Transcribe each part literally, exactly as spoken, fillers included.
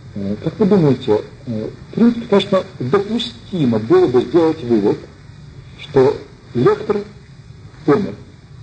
Как вы думаете, в принципе, конечно, допустимо было бы сделать вывод, что лектор умер.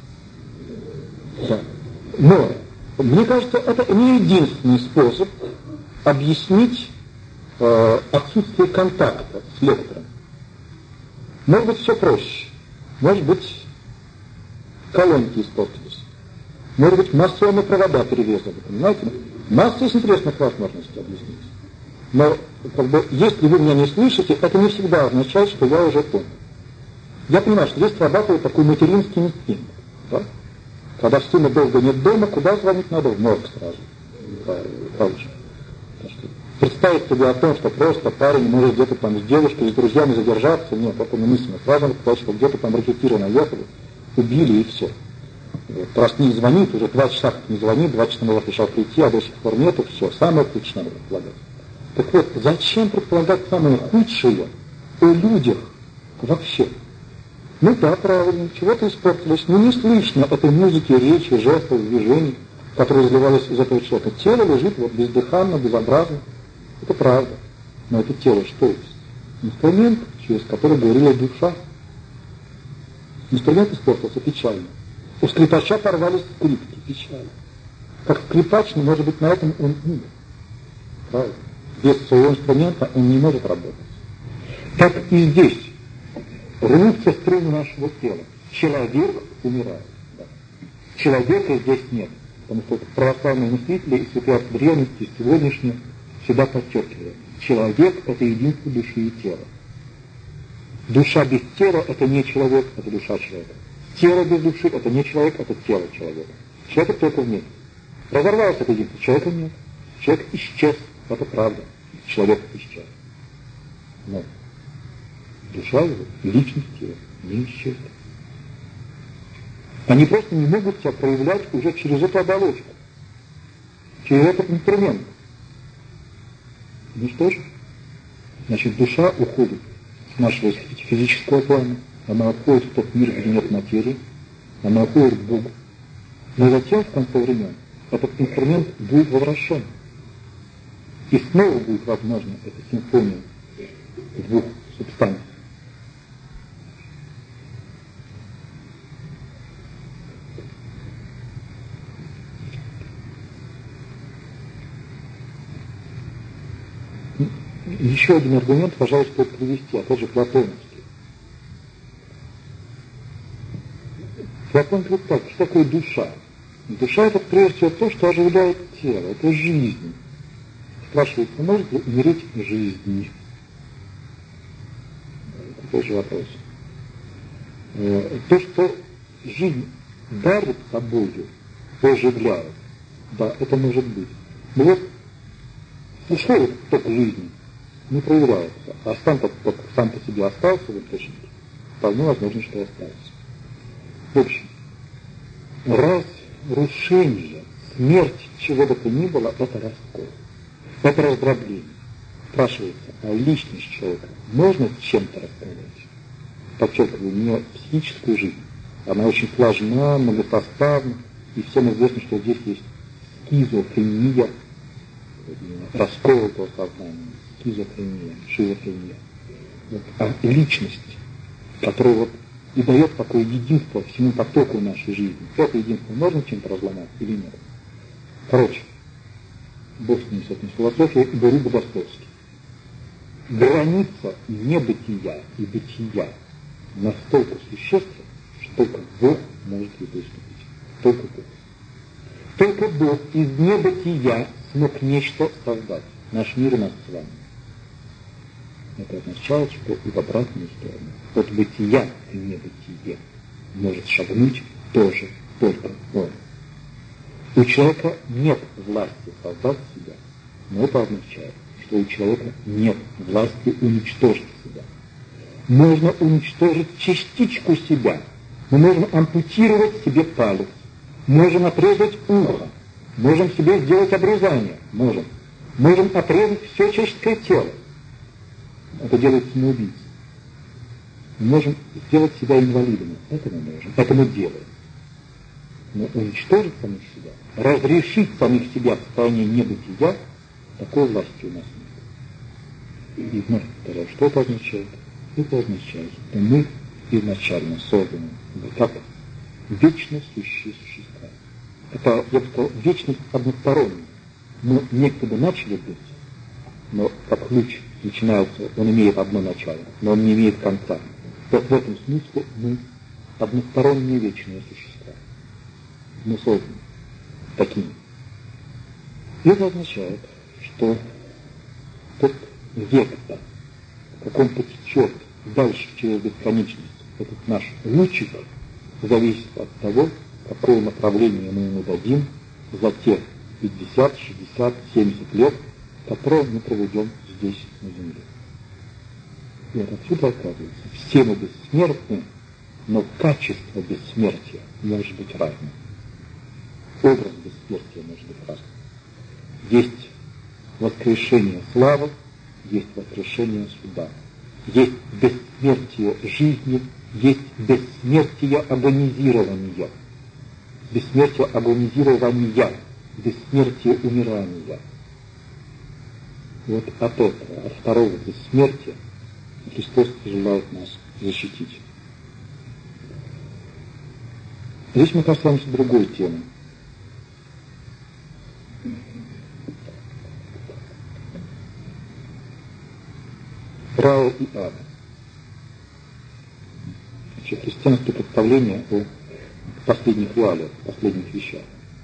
Да. Но, мне кажется, это не единственный способ объяснить э, отсутствие контакта с лектором. Может быть, все проще. Может быть, колонки испортились. Может быть, массовые провода перерезали. Понимаете? Масса есть интересных возможностей объяснить. Но, как бы, если вы меня не слышите, это не всегда означает, что я уже понял. Я понимаю, что здесь срабатывает такой материнский инстинкт. Да? Когда сына долго нет дома, куда звонить надо? В морг сразу. Получше. Представить себе о том, что просто парень может где-то там с девушкой, с друзьями задержаться, нет, это немыслимо. Сразу сказать, что где-то там ракетиры наехали, убили и все. Раз не звонит, уже два часа как не звонит, два часа назад решал прийти, а до сих пор нету, все, самое худшее надо предполагать. Так вот, зачем предполагать самое худшее о людях вообще? Ну да, правильно, чего-то испортилось, но не слышно этой музыки, речи, жестов, движений, которые изливались из этого человека. Тело лежит вот бездыханно, безобразно. Это правда. Но это тело что есть? Инструмент, через который говорила душа. Инструмент испортился печально. У скрипача порвались скрипки, печально. Как скрипач, но, может быть, на этом он умер. Правда. Без своего инструмента он не может работать. Так и здесь. Рвутся струны нашего тела. Человек умирает. Да. Человека здесь нет. Потому что православные мыслители и святые отцы древности, и сегодняшние всегда подчеркивают. Человек – это единство души и тела. Душа без тела – это не человек, это душа человека. Тело без души – это не человек, это тело человека. Человек только вместе. Разорвалось это единство, человека нет. Человек исчез, это правда. Человек исчез. Но душа его, личность его не исчезла. Они просто не могут себя проявлять уже через эту оболочку, через этот инструмент. Ну что ж, значит, душа уходит с нашего физического плана, она уходит в тот мир, где нет материи, она уходит к Богу. Но затем, в конце времен, этот инструмент будет возвращен. И снова будет возможна эта симфония двух субстанций. Еще один аргумент, пожалуйста, стоит привести, опять же, платоновский. Платон говорит так, что такое душа? Душа – это прежде всего то, что оживляет тело, это жизнь. Спрашивается, может ли умереть жизнь? Такой же вопрос. То, что жизнь дарит собою, оживляет, да, это может быть. Но вот ушло ток жизни, не проявляется, а сам, сам по себе остался в источнике, вполне возможно, что остался. В общем, разрушение, смерть чего бы то ни было, это раскол, это раздробление. Спрашивается, а личность человека можно чем-то расколоть? Подчеркиваю, не психическую жизнь. Она очень сложна, многосоставна, и всем известно, что здесь есть скизофрения, расколотого сознания, скизофрения, шизофрения. Вот. А личность, которая вот и дает такое единство всему потоку нашей жизни, это единство можно чем-то разломать или нет? Короче, Бог с ним, с этим философией, говорю богословски. Граница небытия и бытия настолько существенна, что только Бог может ее приступить. Только Бог. Только Бог из небытия смог нечто создать. Наш мир и нас с вами. Это означает, что и в обратную сторону. От бытия к небытие может шагнуть тоже только Он. У человека нет власти создать себя, но это означает, что у человека нет власти уничтожить себя. Можно уничтожить частичку себя. Мы можем ампутировать себе палец, можем отрезать ухо, можем себе сделать обрезание, можем. Можем отрезать все человеческое тело. Это делает самоубийца. Мы можем сделать себя инвалидами. Это мы можем. Это мы делаем. Но уничтожить самих себя, разрешить самих себя в состоянии небытия, Такой власти у нас нет. И вновь повторяю, что это означает? Это означает, что мы изначально созданы как вечно сущие существа. Это, я бы сказал, вечность односторонняя. Мы некогда начали быть, но как ключ начинается, он имеет одно начало, но он не имеет конца. Вот в этом смысле мы односторонние вечные существа. Мы созданы такими. И это означает, что тот вектор, в каком потечет дальше через бесконечность этот наш лучик, зависит от того, какое направление мы ему дадим за те пятьдесят, шестьдесят, семьдесят лет, которые мы проведем здесь, на Земле. И вот отсюда оказывается, все мы бессмертны, но качество бессмертия может быть разным. Образ бессмертия может быть разным. Есть воскрешение славы, есть воскрешение суда. Есть бессмертие жизни, есть бессмертие агонизирования. Бессмертие агонизирования, бессмертие умирания. И вот от этого, от второго бессмертия Христос желает нас защитить. Здесь мы касаемся другой темы. Рая и ада. Значит, христианские представления о последних реалиях, последних вещах.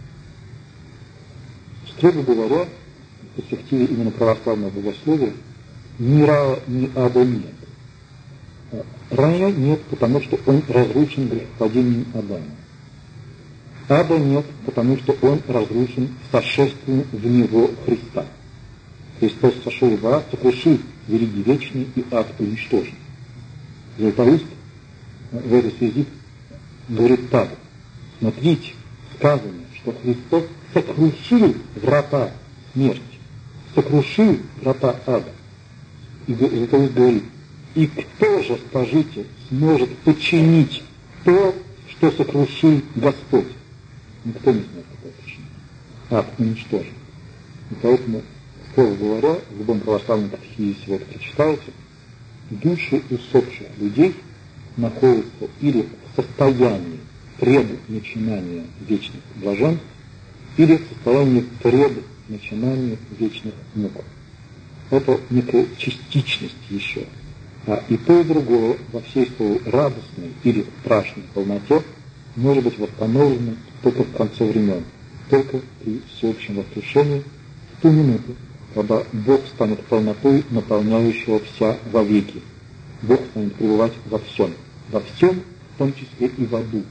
Строго говоря, в перспективе именно православного богословия ни рая, ни ада нет. Рая нет, потому что он разрушен грехопадением Адама. Ада нет, потому что он разрушен сошествием в него Христа. Христос сошел в ад, сокрушив вериги вечные, и ад уничтожен. Златоуст в этой связи говорит так: смотрите, сказано, что Христос сокрушил врата смерти, сокрушил врата ада. И Златоуст говорит: и кто же, скажите, сможет починить то, что сокрушил Господь? Никто не сможет это починить. Ад уничтожен. И поэтому, строго говоря, в любом православном катехизисе вы это прочитаете, души усопших людей находятся или в состоянии пред начинания вечных блаженств, или в состоянии пред начинания вечных мук. Это некая частичность еще. А и то, и другое во всей своей радостной или страшной полноте может быть восстановлено только в конце времен, только при всеобщем воскрешении, в ту минуту, когда Бог станет полнотой, наполняющего вся вовеки. Бог станет пребывать во всем, во всем, в том числе и в аду.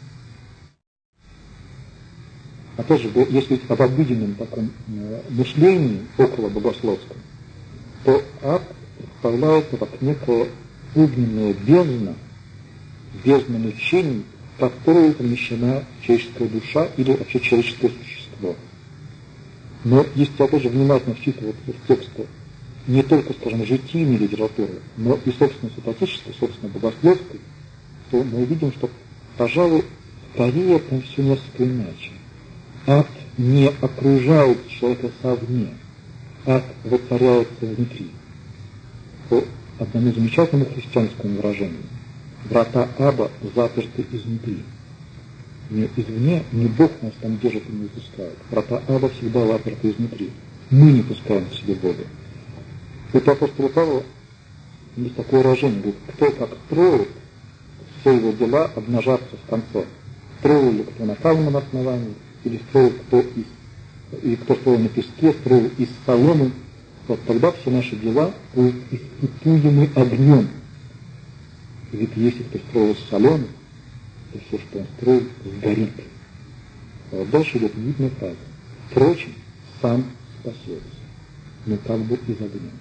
А тоже, если об обыденном таком мышлении около богословском, то ад представляется как некая огненная бездна, бездна мучений, в которую помещена человеческая душа или вообще человеческое существо. Но если опять же внимательно вчитываться в тексты не только, скажем, житийной литературы, но и, собственно, святоотеческой, собственно, богословской, то мы увидим, что, пожалуй, скорее там все несколько иначе. Ад не окружает человека совне, ад воцаряется внутри. По одному замечательному христианскому выражению: врата ада заперты изнутри. Не извне, не Бог нас там держит и не выпускает. Врата ада всегда заперты изнутри. Мы не пускаем в себе Бога. Это апостол Павел есть такое выражение: говорит, кто как строит, все его дела обнажатся в конце. Строил ли кто на каменном основании, или строил кто из, или кто строил на песке, строил из соломы, вот тогда все наши дела будут испытуемы огнем. Ведь если кто строил из соломы, то все, что он строил, сгорит. А вот дальше идет видная фраза: впрочем, сам спасется, но как бы из огня.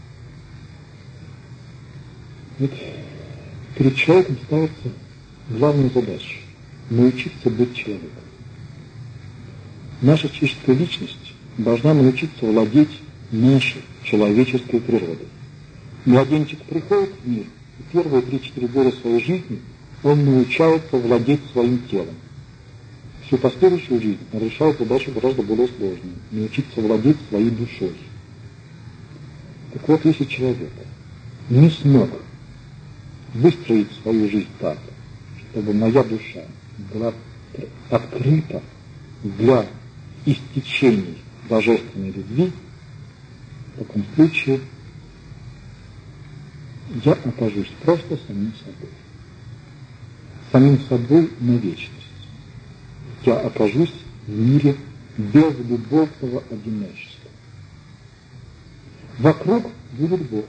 Вот перед человеком ставится главная задача — научиться быть человеком. Наша человеческая личность должна научиться владеть нашей человеческой природой. Младенчик приходит в мир, и первые три-четыре года своей жизни он научается владеть своим телом. Всю последующую жизнь он решает задачу гораздо более сложную — научиться владеть своей душой. Так вот, если человек не смог выстроить свою жизнь так, чтобы моя душа была открыта для истечений божественной любви, в таком случае я окажусь просто самим собой. Самим собой на вечность. Я окажусь в мире без глубокого одиночества. Вокруг будет Бог.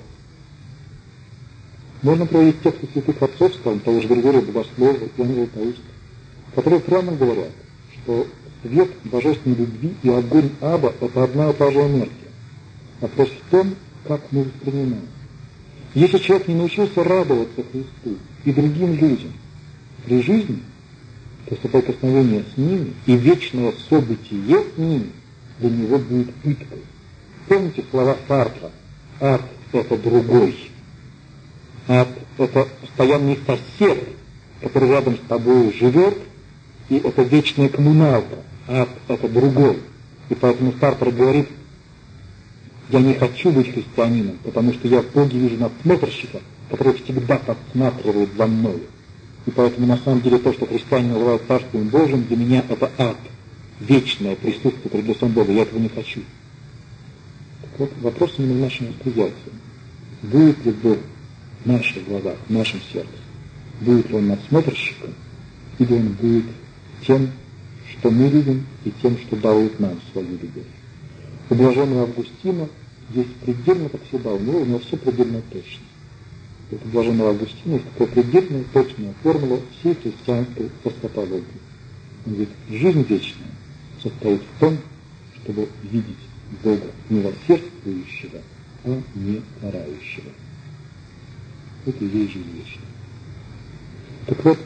Можно проводить тексты святых отцов, скажем, того же Григория Богослова, Иоанна Златоуста, которые прямо говорят, что свет божественной любви и огонь аба — это одна и та же энергия. Вопрос в том, как мы воспринимаем. Если человек не научился радоваться Христу и другим людям при жизни, то соприкосновение с ними и вечное событие с ними для него будет пыткой. Помните слова Сартра? Ад — это другой. Ад — это постоянный сосед, который рядом с тобой живет, и это вечная коммуналка. Ад — это другой. И поэтому Сартр говорит: я не хочу быть христианином, потому что я в Боге вижу надсмотрщика, который всегда подсматривает за мною. И поэтому на самом деле то, что христиане называют Царствием Божьим, для меня это ад, вечное присутствие перед лицом Бога. Я этого не хочу. Так вот, вопрос именно в нашем восприятии. Будет ли Бог в наших глазах, в нашем сердце? Будет ли Он надсмотрщиком, или Он будет тем, что мы любим, и тем, что дарует нам свою любовь? У блаженного Августина здесь предельно, как всегда, у него, у него все предельно точно. У блаженного Августина есть такая предельная, точная формула всей христианской эсхатологии. Он говорит: жизнь вечная состоит в том, чтобы видеть Бога милосердствующего, а не карающего. Это и есть жизнь вечная. Так вот,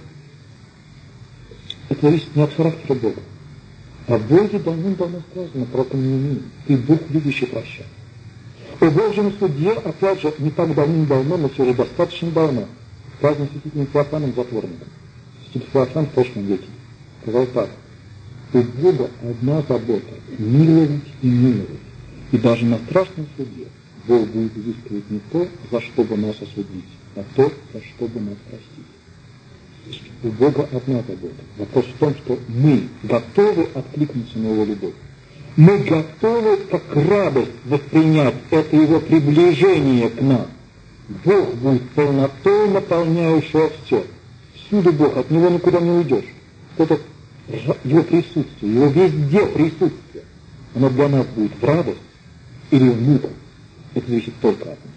это зависит не от характера Бога. О Боге давным-давно сказано, пророком Неемии: ты Бог, любящий прощать. О Божьем суде, опять же, не так давным-давно, но все же достаточно давно, сказано святителем Феофаном Затворником. Святитель Феофан в прошлом веке сказал так: у Бога одна забота — миловать и миловать. И даже на страшном суде Бог будет изыскивать не то, за что бы нас осудить, а то, за что бы нас простить. У Бога одна забота. Вопрос в том, что мы готовы откликнуться на Его любовь. Мы готовы как радость воспринять это Его приближение к нам. Бог будет полнотой, наполняющего все. Всюду Бог, от Него никуда не уйдешь. Это Его присутствие, Его везде присутствие. Оно для нас будет в радость или в муку. Это зависит только от нас.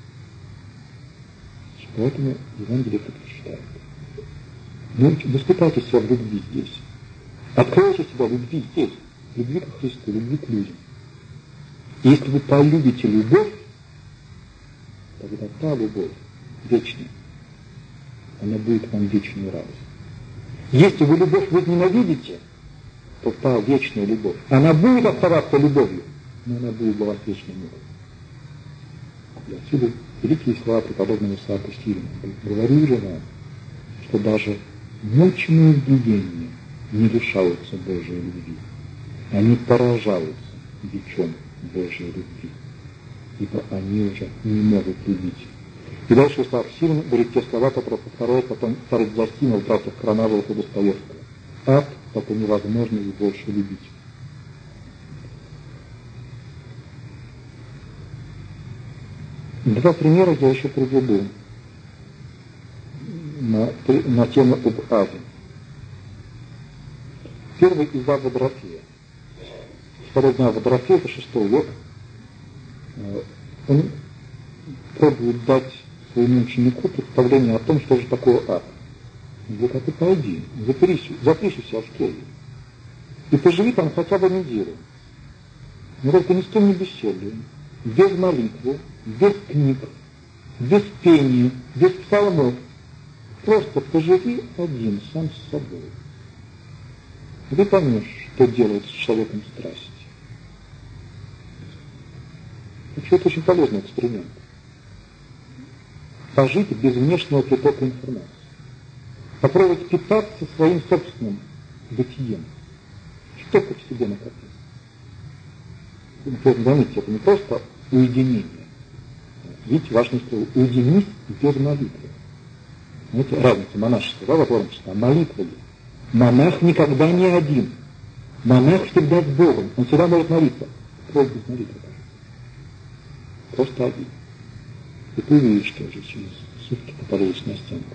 Поэтому Евангелие предпочитает. Ну, воспитайте себя в любви здесь. Откройте себя в любви здесь. Любви к Христу, любви к людям. И если вы полюбите любовь, тогда та любовь вечная, она будет вам вечную радость. Если вы любовь возненавидите, то та вечная любовь, она будет оставаться любовью, но она будет для вас вечной мукой. И отсюда великие слова преподобного Исаака Сирина. Говорю же вам, что даже мучимые в гиенне не лишаются Божьей любви. Они поражаются бичом Божьей любви, ибо они уже не могут любить. И дальше Исаак Сирин говорит те слова, которые повторяет потом царь Зосимов, братьев Карнавовых и Достоевского. Ад — это невозможно и больше любить. Два примера я еще приведу на, на тему об аде. Первый из Водорофея. Второй дня Водорофея, это шестой век. Он пробует дать своему ученику представление о том, что же такое ад. Он говорит: а ты пойди, запрись, запрись у себя в келье и поживи там хотя бы неделю. Но только ни с кем не беседуй, без молитвы, без книг, без пения, без псалмов. Просто поживи один, сам с собой. И ты поймешь, что делает с человеком страсть. Вообще, это очень полезный эксперимент. Пожить без внешнего притока информации. Попробовать питаться своим собственным бытием. Что ты в себе накопил? Заметьте, это не просто уединение. видите, важное слово, уединись без молитвы. Знаете, разница монашества, да, вот а молитва ли? Монах никогда не один. Монах всегда с Богом, он всегда может молиться. Просто без молитвы, просто один. И ты увидишь, что уже через сутки попадешь на стенку.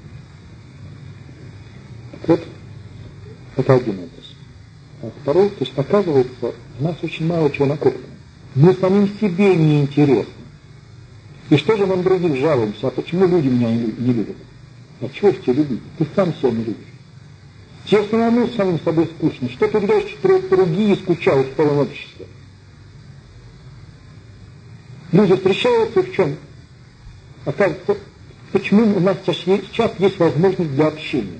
Так вот, это один образ. А второй, то есть оказывается, у нас очень мало чего накоплено. Мы самим себе не интересны. И что же мы на других жалуемся? А почему люди меня не, не любят? А чего ж тебя любить? Ты сам себя не любишь. Тебе самому самим собой скучно. Что ты делаешь, что другие скучают в твоем обществе? Люди встречаются в чем? Оказывается, почему у нас сейчас есть возможность для общения?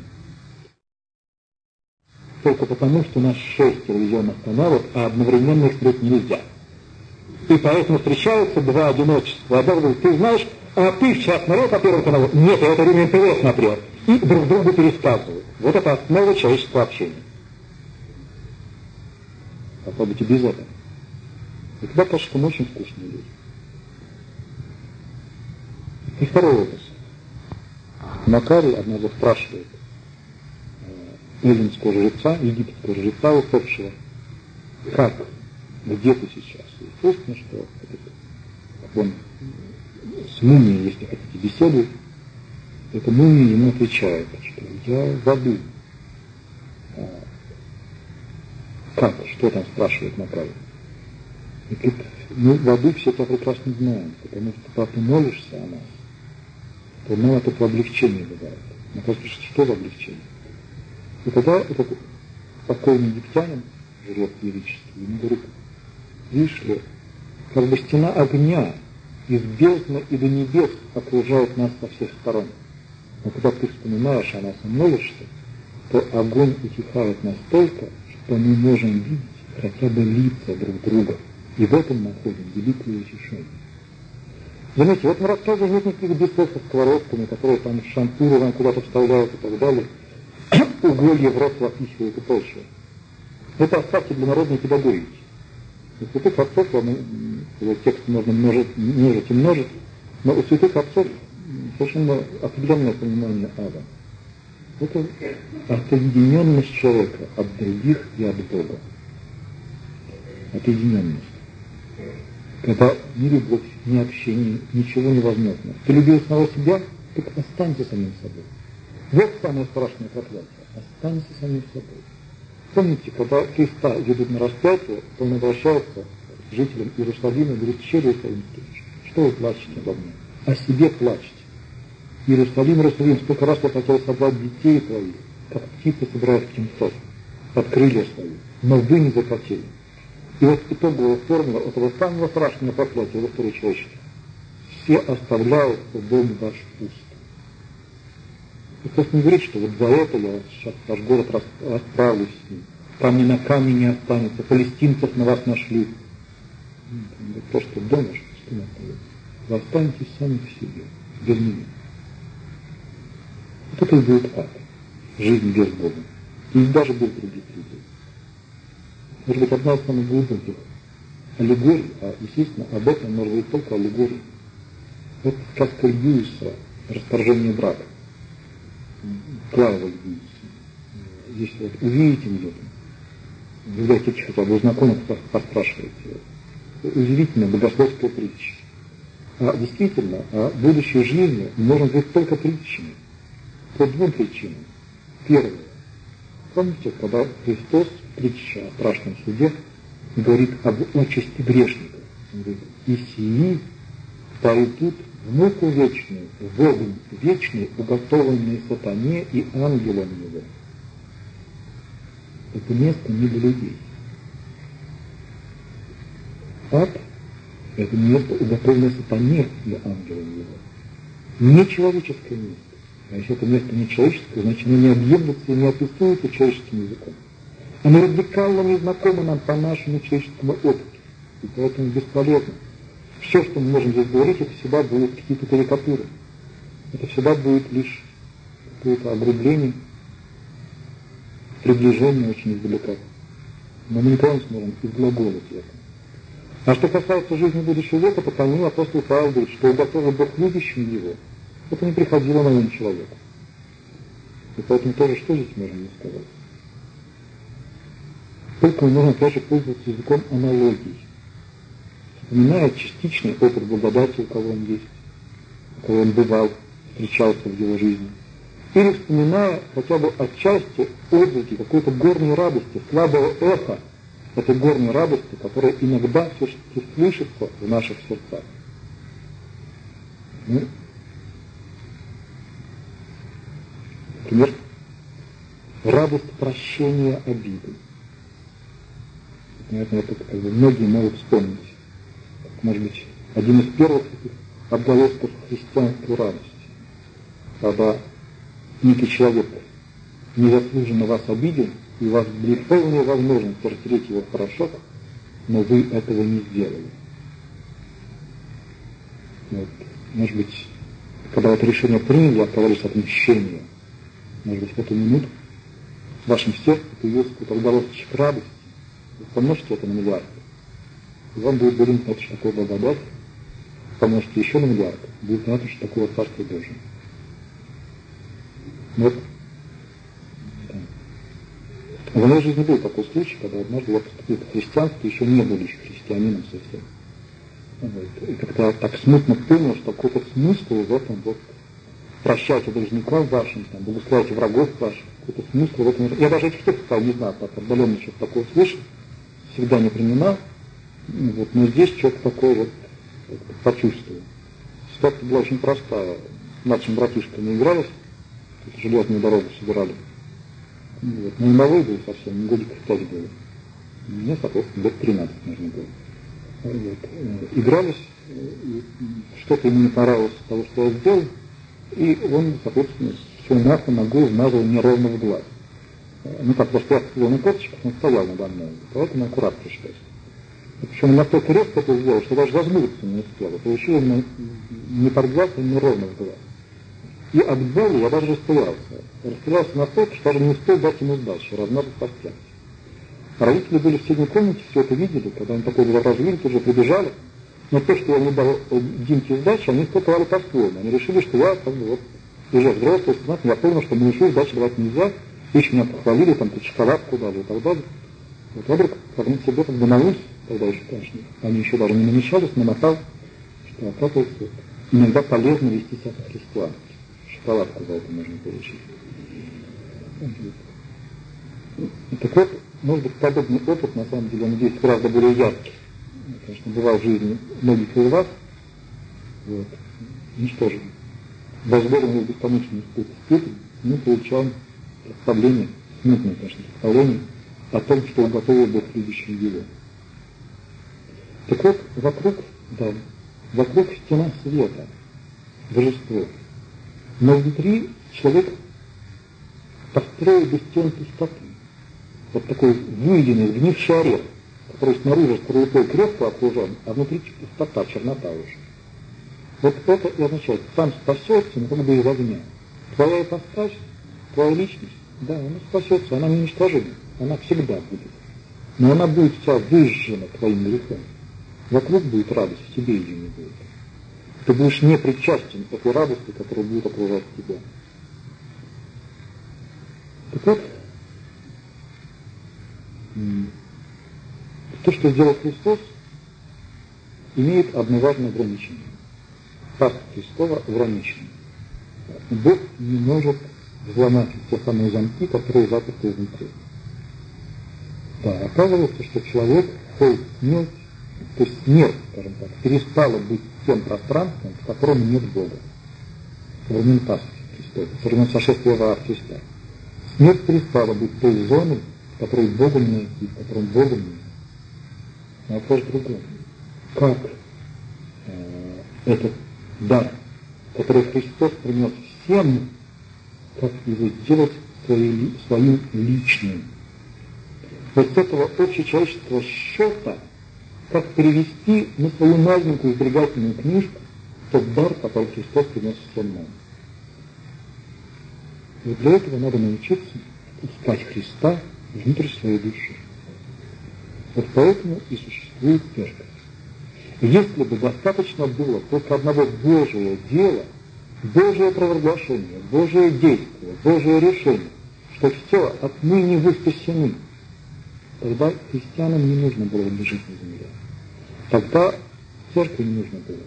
Только потому, что у нас шесть телевизионных каналов, а одновременно их смотреть нельзя. И поэтому встречаются два одиночества. Один говорит, ты знаешь, а ты вчера смотрел по Первому каналу? Нет, я это время эн тэ вэ смотрел. И друг другу пересказывают. Вот это основа человеческого общения. Попробуйте без этого. И тогда кажется, что мы очень скучные люди. И второй вопрос. Макарий однажды спрашивает эллинского жреца, египетского жреца усопшего, как, где ты сейчас? И естественно, что он с мумией, если хотите, беседует, эта мумия ему отвечает, что я в аду. А, как? Что там спрашивает Макарий? И говорит, ну, в аду все это прекрасно знаем, потому что когда ты молишься о нас, то нам это облегчение бывает. Макарий спрашивает, что за облегчение? И тогда этот покойный египтянин, жрец величества, ему говорит, видишь ли, как бы стена огня из бездны и до небес окружает нас со всех сторон. Но когда ты вспоминаешь о нас и молишься, то огонь утихает настолько, что мы можем видеть хотя бы лица друг друга. И в этом находим великое утешение. Заметьте, в этом рассказе нет никаких бесов со сковородками, которые там шампуры вам куда-то вставляют и так далее. Уголье в рот запихивают и прочее. Это оставьте для народной педагогики. У святых отцов, текст можно множить, множить и множить, но у святых отцов совершенно определенное понимание ада. Это отъединенность человека от других и от Бога. Отъединенность. Когда ни любовь, ни общение, ничего невозможно. Ты любил самого себя, так останься самим собой. Вот самое страшное проклятие. Останься самим собой. Помните, когда Христа ведут на распятие, то он обращается к жителям Иерусалима и говорит, щедрый Иерусалимский, что вы плачете обо мне? О себе плачете. Иерусалим, Иерусалим, сколько раз я хотел собрать детей твоих, как птицы собирают птенцов, под крылья свои, но вы не захотели. И вот итоговая формула этого самого страшного проклятия в истории человечества. Все оставляют дом ваш пуст. И просто не говорит, что вот за это я сейчас ваш город расправлюсь с ним. Камни на камне не останется, палестинцев на вас нашли. То, что дом ваш пустым остается. Вы останетесь сами в себе, без меня. Вот это и будет ад. Жизнь без Бога. И даже без других людей. Может быть, одна из самых глубоких аллегорий, а, естественно, об этом может быть только аллегория. Это сказка Льюиса «Расторжение брака». Клава Льюиса. Если вот увидите где-то, в библиотеке хотя бы у знакомых поспрашиваете, удивительная богословская притча. А действительно, о будущей жизни можно быть только притчами. По двум причинам. Первое. Помните, когда Христос, притча о страшном суде, говорит об участи грешников. Он говорит, и сии пойдут в муку вечную, в огонь вечный, уготованный сатане и ангелам его. Это место не для людей. Ад — это место, уготованное сатане и ангелам его. Не человеческое место. А если это место не человеческое, значит оно не объемлется и не описывается человеческим языком. Оно радикально не знакомо нам по нашему человеческому опыту. И поэтому бесполезно. Все, что мы можем здесь говорить, это всегда будут какие-то карикатуры. Это всегда будет лишь какое-то огрубление, приближение очень издалека. Но мы никогда не сможем изглаголить это. А что касается жизни будущего века, то по нему апостол Павел говорит, что уготовил Бог любящим его, это не приходило на ум человеку. И поэтому тоже что здесь можно не сказать? Только можно, опять же, пользоваться языком аналогий, вспоминая частичный опыт благодати, у кого он есть, у кого он бывал, встречался в его жизни, или вспоминая хотя бы отчасти отзвуки какой-то горней радости, слабого эха этой горней радости, которая иногда все-таки слышится в наших сердцах. Ну, например, радость прощения обиды. Наверное, это как бы многие могут вспомнить. Может быть, один из первых таких отголосков христианской радости, когда некий человек незаслуженно вас обидел, и у вас были полные возможности растереть его в порошок, но вы этого не сделали. Вот. Может быть, когда это решение приняли, отказались от мщения, может быть, в эту минуту в вашем сердце появился какой-то отголосочек радости, вы помножите это на миллиард, и вам будет говорить, это что такое благодать, помножите еще на миллиард, будет понятно, что такое Царство Божие. Вот. В моей жизни был такой случай, когда однажды я поступил в христианство, еще не был еще христианином совсем. Вот. И как-то так смутно понял, что какой-то смысл в этом вот прощайте должников вашим, там, благословляйте врагов ваших, какой-то смысл в этом. Я даже этих текстов не знал, так отдаленно что-то такое слышал, всегда не принимал, вот, но здесь что-то такое вот почувствовал. Ситуация была очень простая. С младшим братишкой мы игрались, железную дорогу собирали. Вот. Но и малой был совсем, не годиков пять было. Мне, соответственно, лет тринадцать нужно было. Вот. Игрались, и что-то ему не понравилось из того, что я сделал, и он, соответственно, всю нахуй ногой вмазал мне ровно в глаз. Ну так, потому что я стоял на корточках, он стоял надо мной, поэтому аккуратно пришлось. Причем он настолько резко это сделал, что даже зажмуриться не успел. Получил именно не под глаз, а не ровно в глаз. И от боли я даже расстрелялся. Расстрелялся настолько, что даже не успел дать ему сдачи, размазать по стенке. Родители были в соседней комнате, все это видели, когда они такой глаз видели, тут же прибежали. Но то, что я не дал Димке сдачи, они испытывали по-своему. Они решили, что я как бы вот уже взрослый, я понял, что малышу сдачи давать нельзя. Еще меня похвалили, там, тут шоколадку дали и так далее. Вот я вдруг, как мы себе как бы на ус, тогда еще, конечно, они еще даже не намечались, намотал, что оказывается, иногда полезно вести себя по-христиански. Шоколадку за это можно получить. И так вот, может быть, подобный опыт, на самом деле, он здесь гораздо более яркий. Конечно, бывал в жизни многих из вас. Вот. Ну что же, возможно, в бесконечной степени мы получаем представление, смутное, конечно, представление о том, что уготовил Бог любящим его. Так вот, вокруг, да, вокруг стена света, божество. Но внутри человек построил бы стен пустоты. Вот такой выеденный, гнивший орех, который снаружи скорлупой крепко окружен, а внутри пустота, чернота уже. Вот это и означает, сам спасется, но как бы из огня. Твоя ипостась, твоя личность, да, она спасется, она неуничтожима, она всегда будет. Но она будет вся выжжена твоим грехом. Вокруг будет радость, в тебе ее не будет. Ты будешь не причастен к этой радости, которая будет окружать тебя. Так вот, то, что сделал Христос, имеет одно важное ограничение. Царство Христово ограничено. Бог не может взломать те самые замки, которые заперты изнутри. Да, оказывается, что человек входит в смерть, то есть смерть, скажем так, перестала быть тем пространством, в котором нет Бога. Со времен Пасхи Христова, со времен сошествия во Христа. Смерть перестала быть той зоной, в которой Богом не найти, в котором Богом нет. Но вопрос в другом. Как э, этот дар, который Христос принес всем, как его сделать свои, своим личным? Вот с этого общечеловеческого счета, как перевести на свою маленькую сберегательную книжку тот дар, который Христос принес всем нам. И для этого надо научиться искать Христа внутрь своей души. Вот поэтому и существует церковь. Если бы достаточно было только одного Божьего дела, Божие провозглашение, Божие действие, Божие решение, что все, отныне вы спасены, тогда христианам не нужно было бы жить на земле. Тогда церкви не нужно было.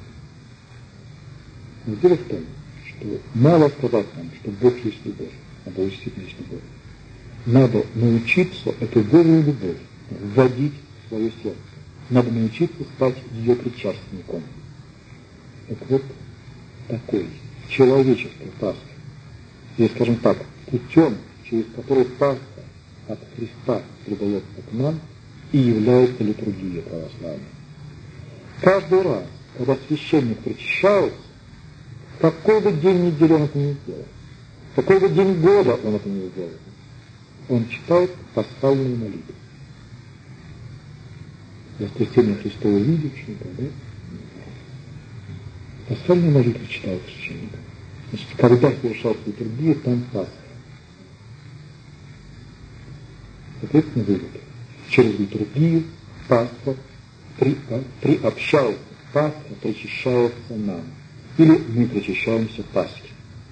Но дело в том, что мало сказать нам, что Бог есть любовь, а Бог действительно есть любовь. Надо научиться эту Божию любовь вводить в свое сердце. Надо научиться стать ее причастником. Так вот, такой человеческой Пасхи, или, скажем так, путем, через который Пасха от Христа передается к нам, и является литургия православная. Каждый раз, когда священник причащается, какой бы день недели он это не сделал, какой бы день года он это не сделал, он читает пасхальную молитву. Воскресение Христова видевшего, да? Пасхальную молитву читает священник. Значит, когда совершается литургия, там Пасха. Соответственно, вывод. Через литургию Пасха при, приобщается, Пасха причащается нам. Или мы причащаемся Пасхе.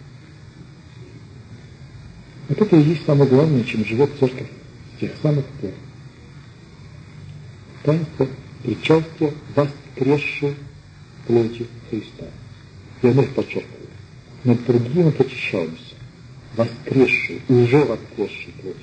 Вот это и есть самое главное, чем живет церковь с тех самых пор. Таинство причастия воскресшей плоти Христа. Я вновь подчеркиваю, над другим мы причащаемся, воскресшей, уже воскресшей плоти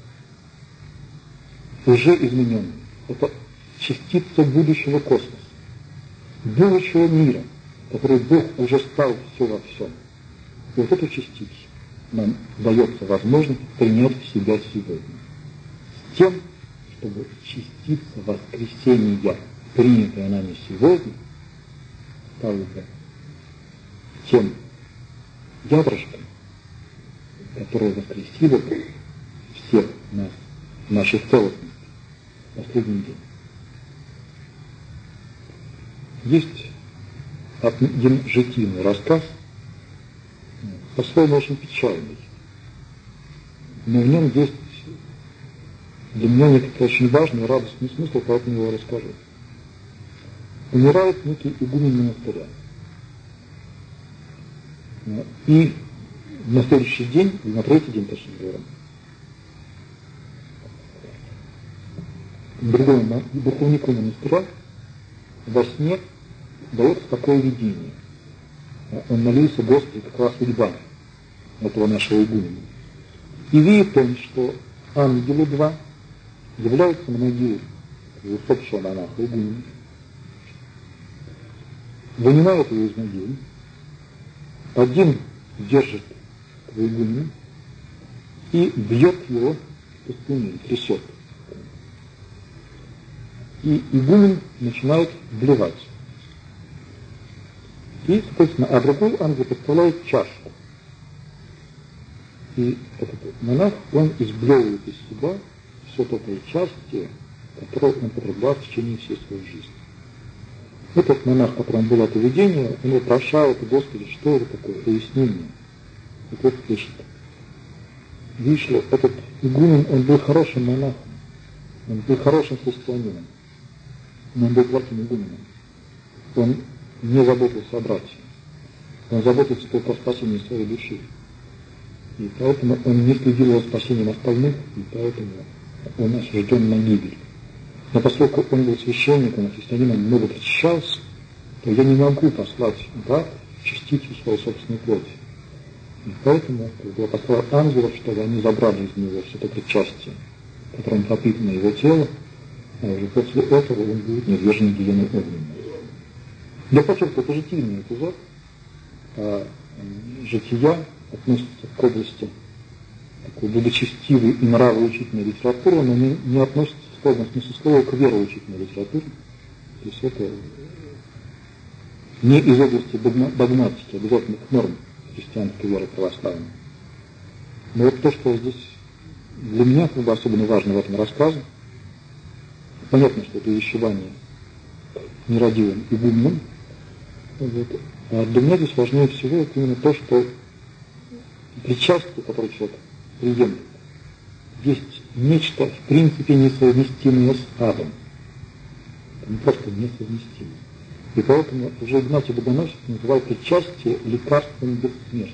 Христа. Уже измененной. Это частица будущего космоса, будущего мира, который Бог уже стал все во всем. И вот эту частицу нам дается возможность принять в себя сегодня. С тем, чтобы частица воскресения, принятая нами сегодня, стала бы тем ядрышком, которое воскресило бы всех нас в нашей целостности в последний день. Есть один житийный рассказ, по-своему очень печальный, но в нем есть для меня некоторый очень важный, радостный смысл, поэтому его расскажу. Умирает некий игумен монастыря. И на следующий день, на третий день, точнее говоря, другому духовнику монастыря во сне дается такое видение. Он молился Господу, как раз судьба этого нашего игумена. И видит он, что ангелы два являются на могилу усопшего монаха игумена, вынимают его из могилы, один держит игумена и бьет его по спине, трясет. И игумен начинает блевать. И, соответственно, а другой ангел подставляет чашку. И этот монах, он изблевывает из себя все то причастие, которое он потреблял в течение всей своей жизни. Этот монах, которому было это видение, он вопрошает: Господи, что это такое, пояснение. И тот слышит: видишь ли, этот игумен, он был хорошим монахом, он был хорошим христианином, но он был плохим игуменом. Он не заботился о братьях, он заботился только о спасении своей души. И поэтому он не следил о спасении остальных, и поэтому он осужден на гибель. Но поскольку он был священником, а христианином много причащался, то я не могу послать брат частицу своей собственной плоти. И поэтому я послал ангелов, чтобы они забрали из него все это причастие, которым пропитано его тело, а уже после этого он будет низвержен в гиену огненную. Я подчеркиваю, это житийный эпизод, а жития относится к области такой благочестивой и нравоучительной литературы, но не, не относится в полном смысле слова к вероучительной литературе. То есть это не из области догматики, обязательных норм христианской веры православной. Но вот то, что здесь для меня как бы особенно важно в этом рассказе, понятно, что это увещевание нерадивым игуменом, вот. А для меня здесь важнее всего это именно то, что причастие, которое человек приемлет, есть нечто в принципе несовместимое с адом. Это не просто несовместимое. И поэтому уже Игнатий Богоносец называл причастие лекарством бессмертия.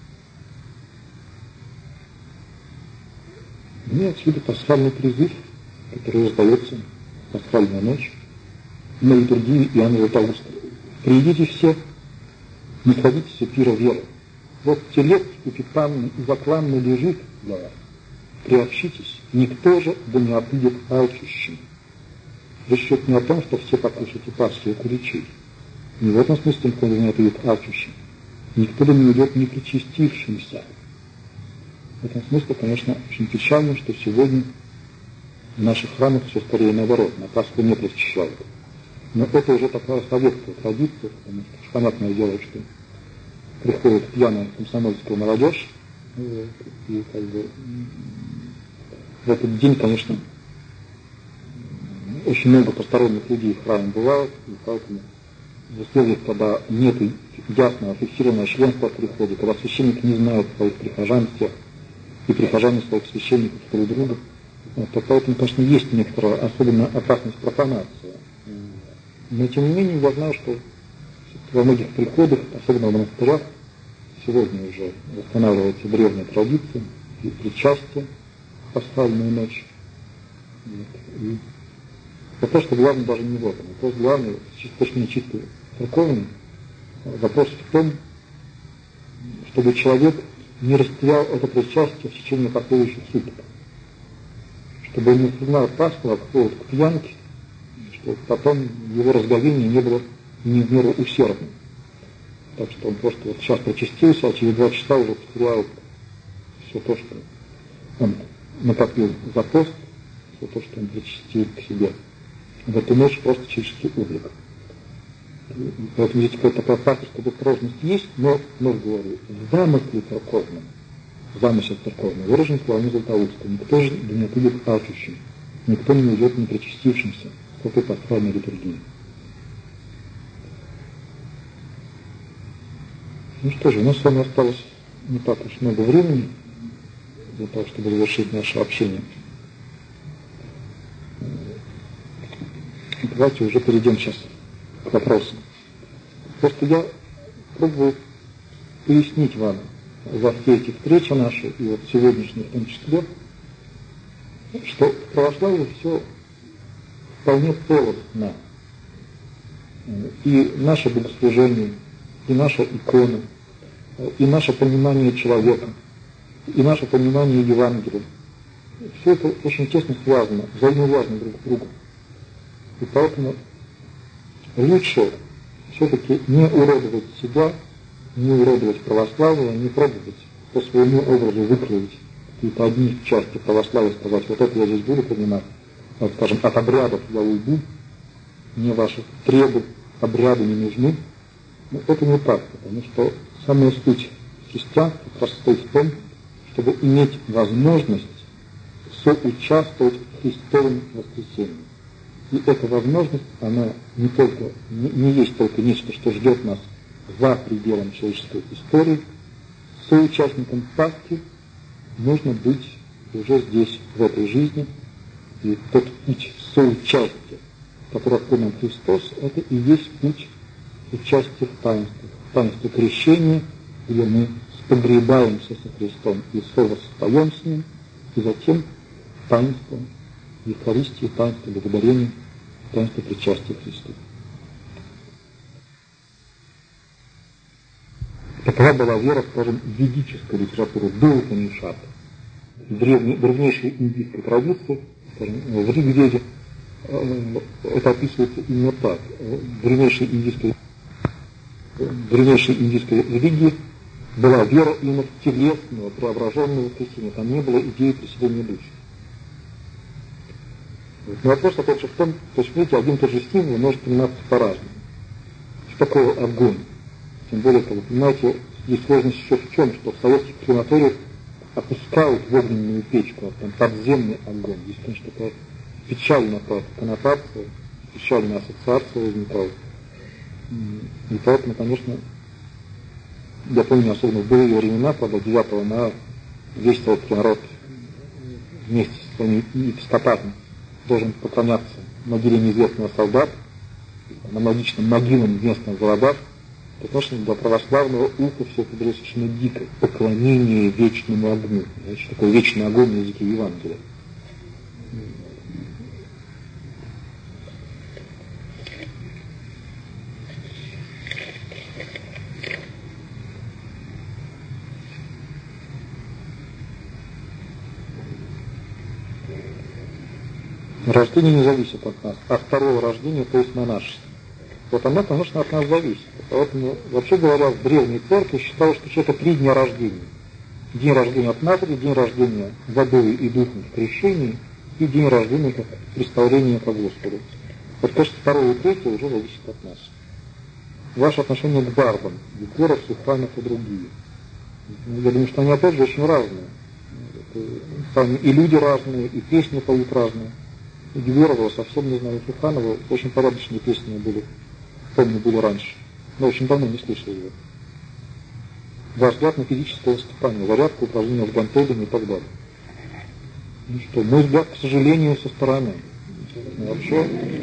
Ну и отсюда пасхальный призыв, который раздается в пасхальную ночь на литургии Иоанна Златоуста. «Приидите все, не сходитесь от пира веры. Вот телец упитанный и закланный лежит для вас. Приобщитесь, никто же да не отыдет алчущим». Речь идет не о том, что все покушайте пасхи и куличей. Не в этом смысле никто да не отыдет алчущим. Никто да не уйдет не причастившимся. В этом смысле, конечно, очень печально, что сегодня в наших храмах все скорее наоборот, на Пасху не причащают. Но это уже такая советская традиция, потому что понятное дело, что приходит пьяная комсомольская молодежь, и как бы в этот день, конечно, очень много посторонних людей в храме бывает, и поэтому в условиях, когда нет ясного фиксированного членства в приходе, когда священник не знает своих прихожан всех, и прихожане своих священников друг друга, то поэтому, конечно, есть некоторая особенно опасность профанации. Но, тем не менее, я знаю, что во многих приходах, особенно в монастырях, сегодня уже восстанавливается древняя традиция и причастие в пасхальную ночь. И вопрос, что главное даже не в этом. Вопрос главный, точнее чисто церковный, вопрос в том, чтобы человек не растерял это причастие в течение последующих суток. Чтобы он не осознал Пасху, а какого-то к пьянке, чтобы потом его разговение не было не в меру усердным. Так что он просто вот сейчас причастился, а через два часа уже потерял все то, что он накопил за пост, все то, что он причастил к себе. В эту ночь просто чистый облик. Поэтому здесь какая-то такая факторская осторожность есть, но, вновь говорю, в замысле церковном, в замысле церковном выражен словами Златоуста: никто же да не отыдет алчущим, никто не уйдет не причастившимся к этой пасхальной литургии. Ну что же, у нас с вами осталось не так уж много времени для того, чтобы завершить наше общение. Давайте уже перейдем сейчас к вопросам. Просто я пробую пояснить вам во все эти встречи наши, и вот сегодняшние в том числе, что в православии все вполне целостно. И наше богослужение, и наша икона, и наше понимание человека, и наше понимание Евангелия. Все это очень тесно связано, взаимосвязано друг с другом. И поэтому лучше все-таки не уродовать себя, не уродовать православие, не пробовать по своему образу выкроить какие-то одни части православия, сказать, вот это я здесь буду принимать, вот, скажем, от обрядов я уйду, мне ваши требы, обряды не нужны. Но это не так, потому что самая суть христиан как раз состоит в том, чтобы иметь возможность соучаствовать в Христовом воскресении. И эта возможность, она не только, не, не есть только нечто, что ждет нас за пределом человеческой истории. Соучастником Пасхи нужно быть уже здесь, в этой жизни. И тот путь соучастия, который открыл нам Христос, это и есть путь участия в таинствах. Таинство крещения, где мы погребаемся со Христом и совоспоем с Ним, и затем таинство Евхаристии, таинство благодарения, таинство причастия Христу. Такова была вера, скажем, ведической литературы, до Упанишада. В древней, древнейшей индийской традиции, скажем, в Ригведе, это описывается именно так. В древнейшей индийской, в древнейшей индийской религии была вера именно в телесного, преображенного воскресения. Там не было идеи преселения души. Но вопрос, опять же, в том, то есть, видите, один и тот же стимул может пониматься по-разному. Что такое огонь? Тем более, как вы понимаете, здесь сложность еще в чем, что в советских крематориях опускают в огненную печку, а там подземный огонь. Здесь, конечно, такая печальная коннотация, печальная ассоциация возникает. И поэтому, конечно, я помню, особенно в былые времена, когда девятого мая весь советский народ вместе с своими епископатами должен поклоняться могиле неизвестного солдата, аналогично могилам в местных городах, то, конечно, для православного уха все это было совершенно дико. Поклонение вечному огню. Значит, такой вечный огонь на языке Евангелия. Рождение не зависит от нас, а второго рождения, то есть на наше. Вот оно, конечно, от нас зависит. Поэтому, вообще говоря, в древней церкви считалось, что у человека три дня рождения. День рождения от матери, день рождения водой и духом в крещении и день рождения как представления ко Господу. Вот, конечно, второе и третье уже зависит от нас. Ваше отношение к барбам, Егоров, Суханов и другие. Я думаю, что они опять же очень разные. Там и люди разные, и песни поют разные. Егорова совсем не знаю, Суханова очень порядочные песни были, помню, были раньше, но очень давно не слышал его. Ваш взгляд на физическое воспитание, зарядку, упражнения с гантелями и так далее. Ну что, мой взгляд, к сожалению, со стороны. Вообще,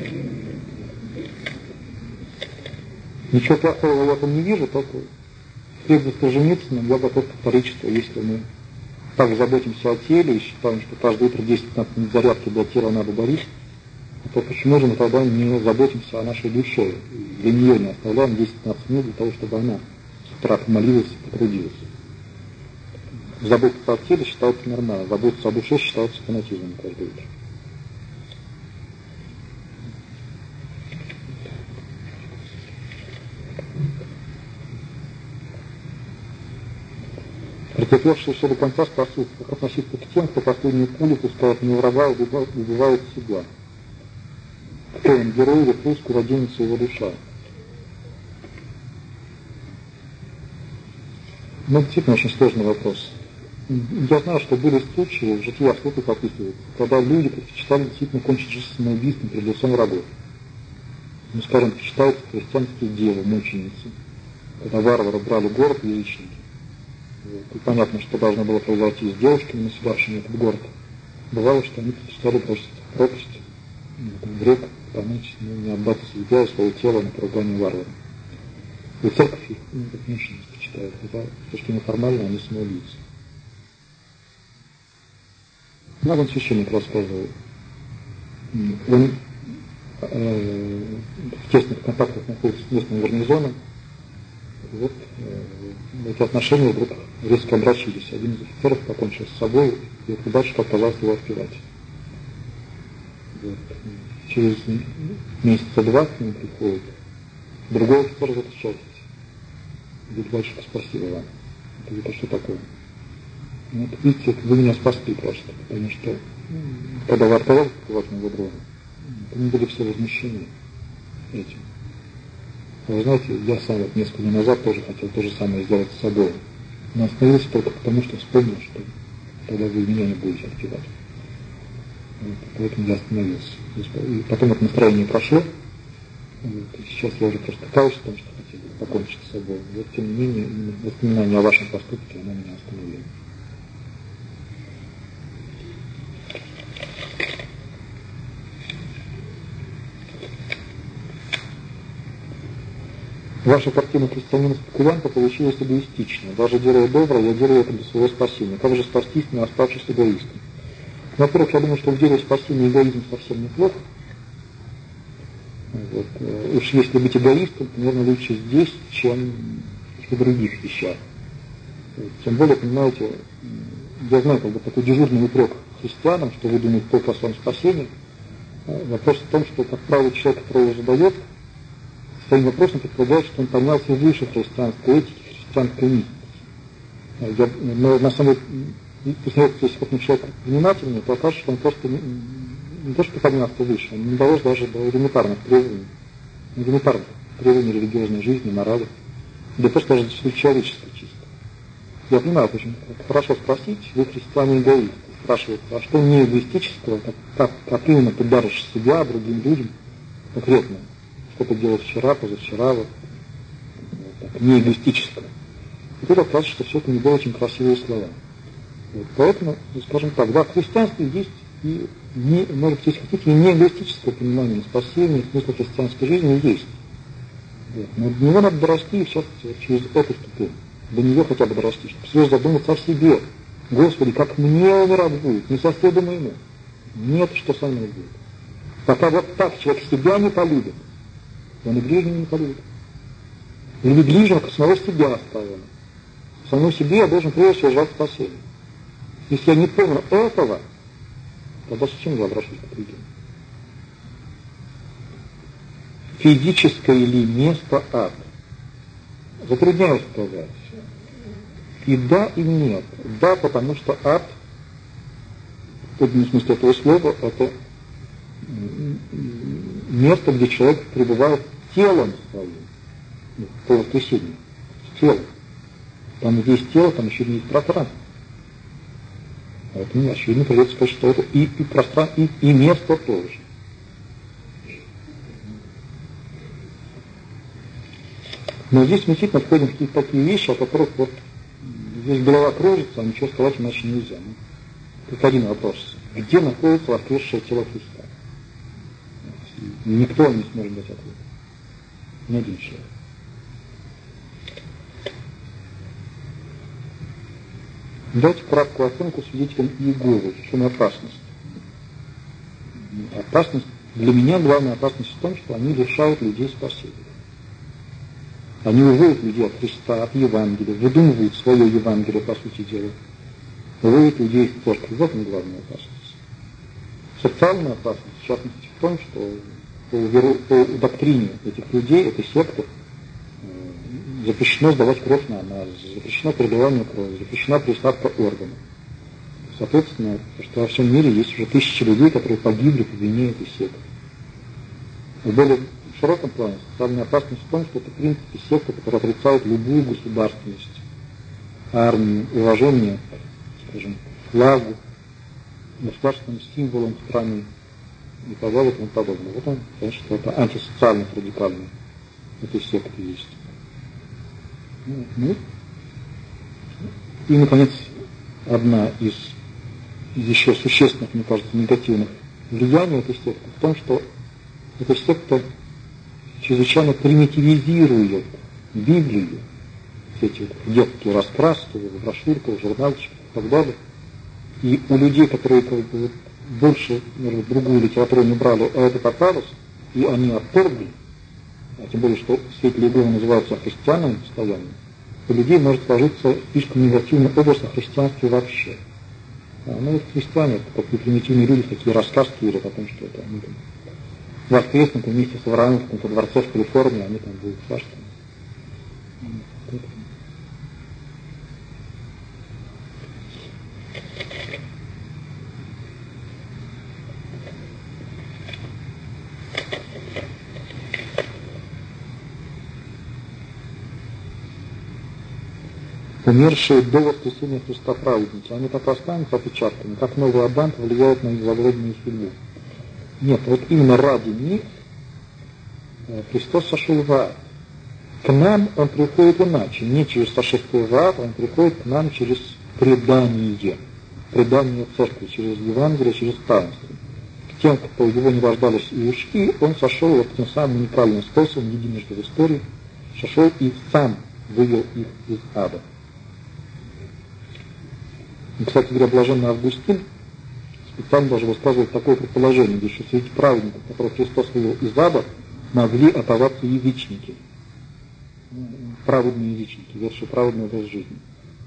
ничего плохого я в этом не вижу, только вслед за Солженицыным я готов повторить, что если мы так заботимся о теле и считаем, что каждое утро десять-пятнадцать минут зарядки для тела надо дарить, то почему же мы тогда не заботимся о нашей душе? Для нее не оставляем десять-пятнадцать минут для того, чтобы она с утра помолилась и потрудилась. Заботиться о теле считается нормально, заботиться о душе считается фанатизмом каждое утро. Претерпевшиеся до конца спасут, как относиться к тем, кто последнюю пулю пускает не врага и убивает себя. Кто он, герой или пусть, куда денется его душа? Ну, действительно, очень сложный вопрос. Я знаю, что были случаи, в житиях святых описывается, когда люди предпочитали действительно кончить жизнь самоубийством перед лицом врагов. Ну, скажем, почитаются христианские девы, мученицы, когда варвары брали город и язычники. И понятно, что должно было произойти с девушками, населявшими этот город. Бывало, что они предпочитали бросить в пропасть, в реку, понять, ну, не отдать себя и свое тело на поругание варварам. И церковь их, ну, как мужчины почитают, хотя, то, что неформально, они самоубийцы. Нам он священник рассказывал. Он э, в тесных контактах находится с местным гарнизоном. Вот э, эти отношения вдруг резко обращились. Один из офицеров покончил с собой, и это батюшка отказался его отпевать. Вот. Через месяца два к нему приходит другой офицер из этой части. Говорит: батюшка, спасибо вам. Это что такое? Вот, видите, вы меня спасли просто, потому что когда вы отказались от моего друга, мы были все возмущены этим. Вы знаете, я сам вот несколько дней назад тоже хотел то же самое сделать с собой. Но остановился только потому, что вспомнил, что тогда вы меня не будете отпевать. Вот, поэтому я остановился. И потом это настроение прошло. Вот, и сейчас я уже просто каюсь в том, что хотел покончить с собой. Вот, тем не менее, воспоминание о вашем поступке, оно меня остановило. Ваша картина христианина-спекулянта получилась эгоистичной. Даже делая доброе, я делаю это для своего спасения. Как же спастись, не оставшись эгоистом? Во-первых, я думаю, что в деле спасения эгоизм совсем неплох. Вот. Уж если быть эгоистом, то, наверное, лучше здесь, чем в других вещах. Тем более, понимаете, я знаю, как бы такой дежурный упрек христианам, что вы думаете только о своем спасении. Вопрос в том, что, как правило, человек, который его задает, своим вопросом предполагает, что он поднялся выше христианской этики, христианской мистики. Но на самом деле, если какой-нибудь человек внимательный, то окажется, что он просто не, не то, что поднялся выше, он не довез даже до элементарных требований, элементарных требований религиозной жизни, морали, да просто даже до человеческой чисто. Я понимаю, очень хорошо спросить, вы христиане эгоисты, спрашивают, а что не эгоистического, как, как, как именно ты даришь себя другим людям конкретно? Что ты делал вчера, позавчера, вот, так, не эгоистического. И тут оказывается, что все это не было очень красивые слова. Вот, поэтому, скажем так, да, в христианстве есть и, не, может быть, если хотите, и не эгоистическое понимание спасения, смысла христианской жизни есть. Вот. Но до него надо дорасти, и сейчас вот через эту ступень, до нее хотя бы дорасти, чтобы все задуматься о себе. Господи, как мне умирать будет, не соседу моему. Нет, что со мной будет. Пока вот так человек себя не полюбит, он и ближнего не полюбит. Любить ближнего, как самого себя оставлено. Самому себе я должен прежде всего ждать спасения. Если я не помню этого, тогда зачем я обращусь к людям? Физическое ли место ад? Затрудняюсь сказать. И да, и нет. Да, потому что ад, в этом смысле этого слова, это место, где человек пребывает телом своим, по воскресению, с телом. Там, где есть тело, там еще не есть пространство. Поэтому, очевидно, придется сказать, что это и, и пространство, и, и место тоже. Но здесь мы действительно входим в какие-то такие вещи, о которых вот здесь голова кружится, а ничего сказать иначе нельзя. Ну, только один вопрос. Где находится воскресшее тело Христа? Никто не сможет дать ответ. Ни один человек. Дайте краткую оценку свидетелям Иеговы. В чем опасность? Опасность, для меня главная опасность в том, что они лишают людей спасения. Они уводят людей от Христа, от Евангелия, выдумывают свое Евангелие, по сути дела. Уводят людей в церковь. Вот она главная опасность. Социальная опасность, в частности, в том, что по, веру, по доктрине этих людей, этой секты, запрещено сдавать кровь на анализ, запрещено переливание крови, запрещена присадка органов. Соответственно, что во всем мире есть уже тысячи людей, которые погибли по вине этой секты. В более широком плане социальная опасность в том, что это в принципе секта, которая отрицает любую государственность, армию, уважение, скажем, флагу, государственным символом страны и так далее и тому подобное. Вот он, конечно, это антисоциальность радикальная этой секты есть. Ну, и, наконец, одна из, из еще существенных, мне кажется, негативных влияний этой секты в том, что эта секта чрезвычайно примитивизирует Библию, все эти вот детские раскраски, в брошюрках, в журнальчиках и так далее. И у людей, которые как бы, вот, больше, может быть, другую литературу не брали, а это попалось, и они отторгли, а тем более, что свидетели Иеговы называются христианами постоянно, у людей может сложиться слишком негативный образ о христианстве вообще. А, ну, вот христиане, это такие примитивные люди, такие рассказки верят о том, что это они там воскреснут вместе с Авраамом в каком-то дворце в Калифорнии, они там будут царствовать. Умершие до воскресения Христа праведники, они так останутся опечатками, как новый Адам влияет на их загробную судьбу. Нет, вот именно ради них Христос сошел в ад. К нам Он приходит иначе, не через сошествие в ад, Он приходит к нам через предание, предание церкви, через Евангелие, через таинство. К тем, кто его не рождались и ушли, Он сошел вот тем самым уникальным способом, единожды в истории, сошел и сам вывел их из ада. И, кстати говоря, блаженный Августин специально даже высказывает такое предположение, что среди праведников, которых Христос вывел из ада, могли оставаться и язычники, праведные язычники, ведшие праведный образ жизни.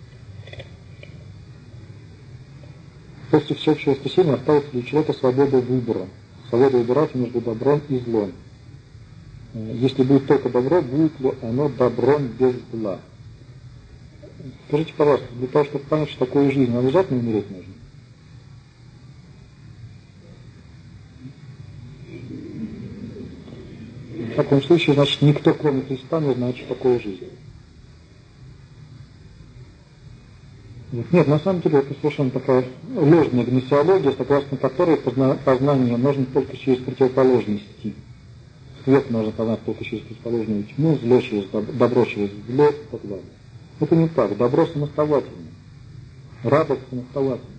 После всеобщего воскресения осталась для человека свобода выбора, свобода выбирать между добром и злом. Если будет только добро, будет ли оно добром без зла? Скажите, пожалуйста, для того, чтобы понять, что такое жизнь, обязательно умереть нужно? В таком случае, значит, никто, кроме Христа, не знает, что такое жизнь. Вот. Нет, на самом деле, это совершенно такая ложная гносеология, согласно которой позна- познание можно только через противоположности. Свет можно познать только через противоположную тьму, зло через добро, добро через зло и так далее. Это не так. Добро самостоятельно. Радость самостоятельно.